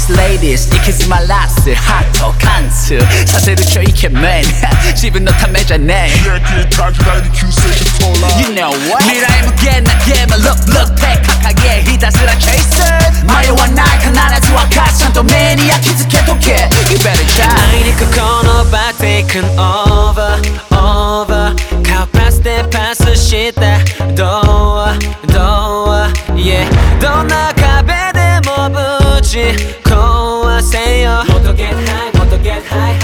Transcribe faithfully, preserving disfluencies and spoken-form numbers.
boss ladiesいきずまらすハート貫通させる超イケメン自分のためじゃねえ You know what 未来無限なゲーム Look look 手掲げひたすら Chaser 迷わない必ず分かるちゃんと目に焼き付けとけ You better try 内陸この場 taken over over 顔パスでパスしてどうどう Yeah どんな壁でもぶち壊せよもっと get high もっと get high